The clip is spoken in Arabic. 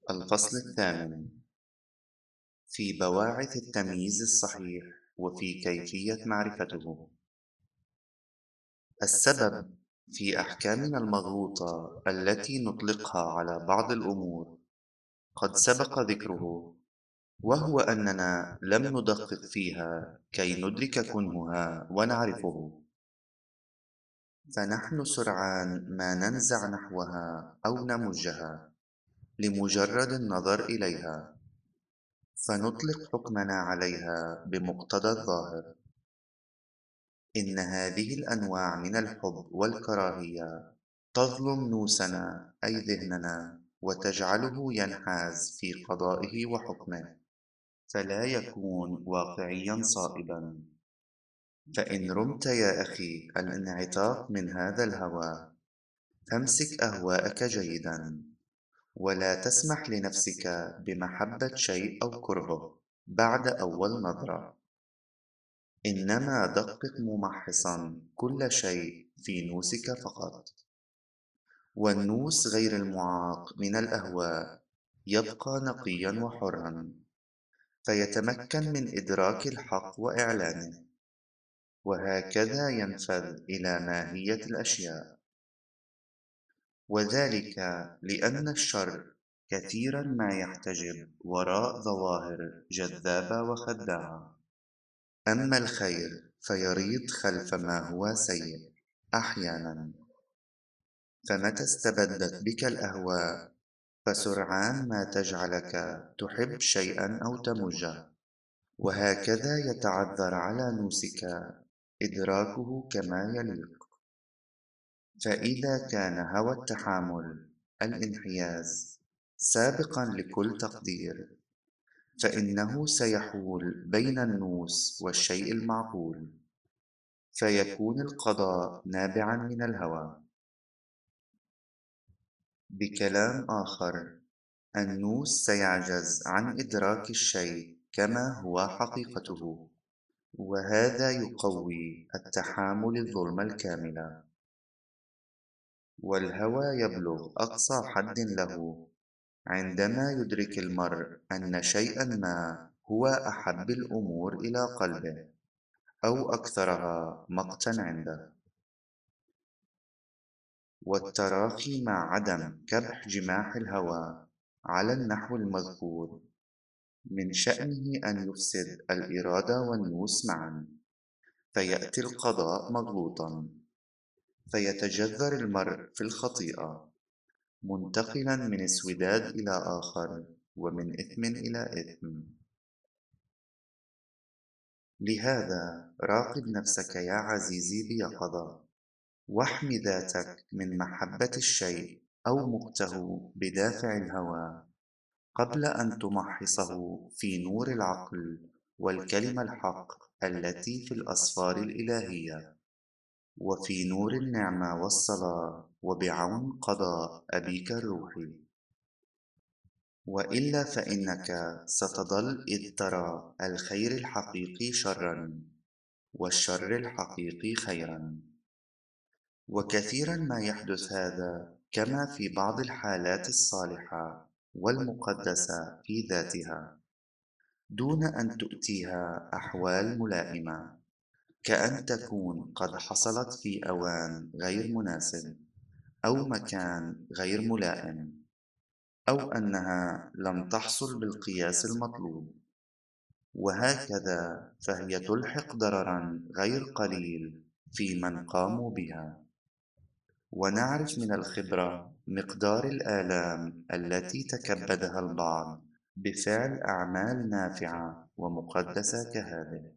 الفصل الثامن في بواعث التمييز الصحيح وفي كيفية معرفته. السبب في أحكامنا المغلوطة التي نطلقها على بعض الأمور قد سبق ذكره، وهو أننا لم ندقق فيها كي ندرك كنهها ونعرفه، فنحن سرعان ما ننزع نحوها أو نمجها لمجرد النظر إليها، فنطلق حكمنا عليها بمقتضى الظاهر. إن هذه الأنواع من الحب والكراهية تظلم نوسنا أي ذهننا، وتجعله ينحاز في قضائه وحكمه، فلا يكون واقعيا صائبا. فإن رمت يا أخي الانعتاق من هذا الهوى، فامسك أهواءك جيدا، ولا تسمح لنفسك بمحبة شيء أو كرهه بعد أول نظرة، إنما دقق ممحصا كل شيء في نوسك فقط. والنوس غير المعاق من الأهواء يبقى نقيا وحرا، فيتمكن من إدراك الحق وإعلانه، وهكذا ينفذ إلى ماهية الأشياء. وذلك لأن الشر كثيرا ما يحتجب وراء ظواهر جذابة وخداعة، أما الخير فيريض خلف ما هو سيء أحيانا. فمتى استبدت بك الأهواء فسرعان ما تجعلك تحب شيئا أو تمجه، وهكذا يتعذر على نوسك إدراكه كما يليق. فإذا كان هوى التحامل الانحياز سابقا لكل تقدير، فإنه سيحول بين النوس والشيء المعقول، فيكون القضاء نابعا من الهوى. بكلام آخر، النوس سيعجز عن إدراك الشيء كما هو حقيقته، وهذا يقوي التحامل الظلم الكامل. والهوى يبلغ أقصى حد له عندما يدرك المرء أن شيئا ما هو أحب الأمور إلى قلبه أو أكثرها مقتا عنده. والتراخي مع عدم كبح جماح الهوى على النحو المذكور من شأنه أن يفسد الإرادة والنوس معا، فيأتي القضاء مغلوطا، فيتجذر المرء في الخطيئة، منتقلا من اسوداد إلى آخر ومن إثم إلى إثم. لهذا راقب نفسك يا عزيزي بيقظة، واحم ذاتك من محبة الشيء أو مقته بدافع الهوى، قبل أن تمحصه في نور العقل والكلمة الحق التي في الأسفار الإلهية، وفي نور النعمة والصلاة، وبعون قضاء أبيك الروحي. وإلا فإنك ستظل إذ ترى الخير الحقيقي شرا والشر الحقيقي خيرا. وكثيرا ما يحدث هذا كما في بعض الحالات الصالحة والمقدسة في ذاتها، دون أن تؤتيها أحوال ملائمة، كأن تكون قد حصلت في أوان غير مناسب أو مكان غير ملائم، أو أنها لم تحصل بالقياس المطلوب، وهكذا فهي تلحق ضررا غير قليل في من قاموا بها. ونعرف من الخبرة مقدار الآلام التي تكبدها البعض بفعل أعمال نافعة ومقدسة كهذه.